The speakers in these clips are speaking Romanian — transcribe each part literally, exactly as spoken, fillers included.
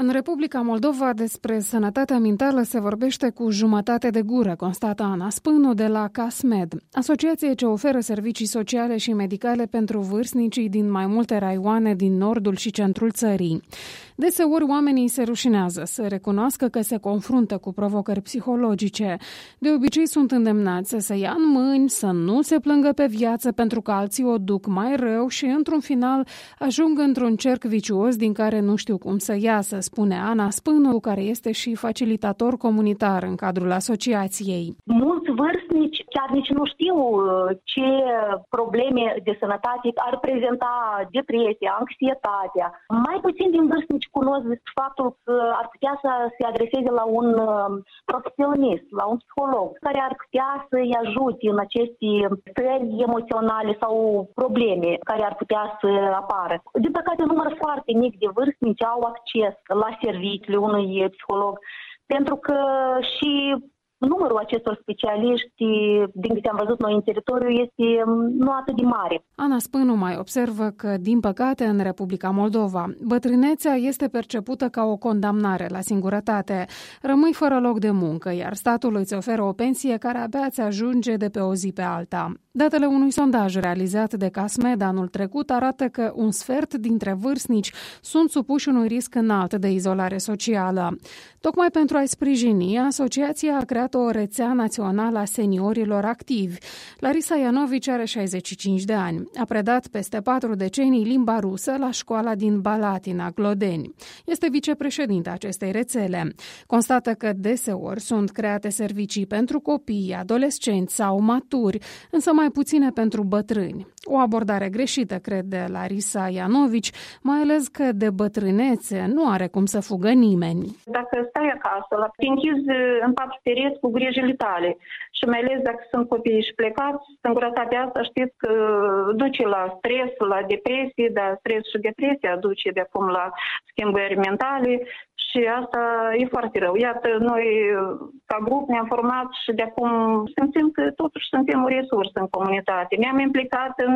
În Republica Moldova despre sănătatea mentală se vorbește cu jumătate de gură, constată Ana Spânu de la CASMED, asociație ce oferă servicii sociale și medicale pentru vârstnicii din mai multe raioane din nordul și centrul țării. Deseori oamenii se rușinează să recunoască că se confruntă cu provocări psihologice. De obicei sunt îndemnați să se ia în mâini, să nu se plângă pe viață pentru că alții o duc mai rău și într-un final ajung într-un cerc vicios din care nu știu cum să iasă, spune Ana Spânu, care este și facilitator comunitar în cadrul asociației. Mulți vârstnici chiar nici nu știu ce probleme de sănătate ar prezenta depresia, anxietatea. Mai puțin din vârstnici cunosc despre faptul că ar putea să se adreseze la un profesionist, la un psiholog, care ar putea să-i ajute în aceste stări emoționale sau probleme care ar putea să apară. Din păcate, un număr foarte mic de vârstnici au acces la serviciile unui psiholog, pentru că și numărul acestor specialiști, din câte am văzut noi în teritoriu, este nu atât de mare. Ana Spânu mai observă că, din păcate, în Republica Moldova, bătrânețea este percepută ca o condamnare la singurătate. Rămâi fără loc de muncă, iar statul îți oferă o pensie care abia ți ajunge de pe o zi pe alta. Datele unui sondaj realizat de CASMED anul trecut arată că un sfert dintre vârstnici sunt supuși unui risc înalt de izolare socială. Tocmai pentru a-i sprijini, asociația a creat o rețea națională a seniorilor activi. Larisa Ianovici are șaizeci și cinci de ani. A predat peste patru decenii limba rusă la școala din Balatina, Glodeni. Este vicepreședinta acestei rețele. Constată că deseori sunt create servicii pentru copii, adolescenți sau maturi, însă mai puține pentru bătrâni. O abordare greșită, crede Larisa Ianovici, mai ales că de bătrânețe nu are cum să fugă nimeni. Dacă stai acasă, la te închizi în patru pereți cu grijile tale și mai ales dacă sunt copii și plecați, singurătatea asta știți că duce la stres, la depresie, dar stres și depresia duce de acum la schimbări mentale și asta e foarte rău. Iată, noi ca grup ne-am format și de acum simțim că totuși suntem o resursă în comunitate. Ne-am implicat în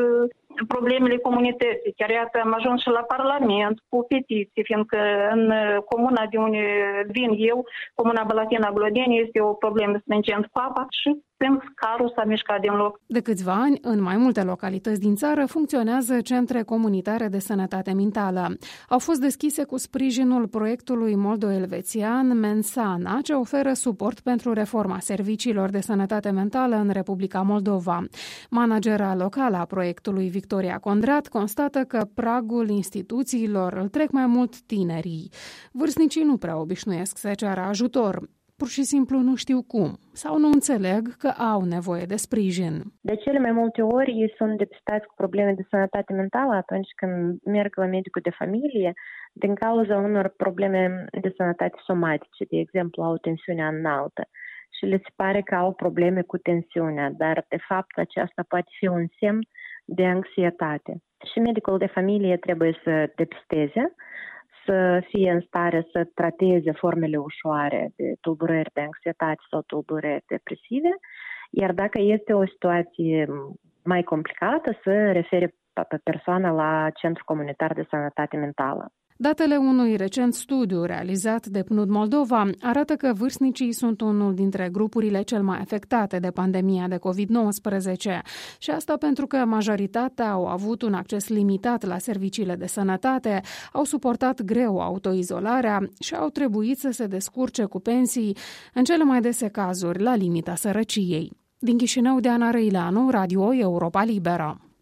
problemele comunității. Chiar iată, am ajuns și la Parlament cu petiții, fiindcă în comuna de unde vin eu, comuna Balatina Glodeni, este o problemă stringent cu apa și simt că carul s-a mișcat din loc. De câțiva ani, în mai multe localități din țară, funcționează centre comunitare de sănătate mentală. Au fost deschise cu sprijinul proiectului moldo-elvețian Mensana, ce oferă suport pentru reforma serviciilor de sănătate mentală în Republica Moldova. Managera locală a proiectului, Victoria Condrat, constată că pragul instituțiilor îl trec mai mult tinerii. Vârstnicii nu prea obișnuiesc să ceară ajutor. Pur și simplu nu știu cum sau nu înțeleg că au nevoie de sprijin. De cele mai multe ori ei sunt depistați cu probleme de sănătate mentală atunci când merg la medicul de familie din cauza unor probleme de sănătate somatice, de exemplu au tensiunea înaltă și le se pare că au probleme cu tensiunea, dar de fapt aceasta poate fi un semn de anxietate. Și medicul de familie trebuie să depisteze, să fie în stare să trateze formele ușoare de tulburări de anxietate sau tulburări depresive, iar dacă este o situație mai complicată, să refere pe persoana la Centrul Comunitar de Sănătate Mentală. Datele unui recent studiu realizat de P N U D Moldova arată că vârstnicii sunt unul dintre grupurile cel mai afectate de pandemia de covid nouăsprezece și asta pentru că majoritatea au avut un acces limitat la serviciile de sănătate, au suportat greu autoizolarea și au trebuit să se descurce cu pensii, în cele mai dese cazuri la limita sărăciei. Din Chișinău, Diana Răileanu, Radio Europa Liberă.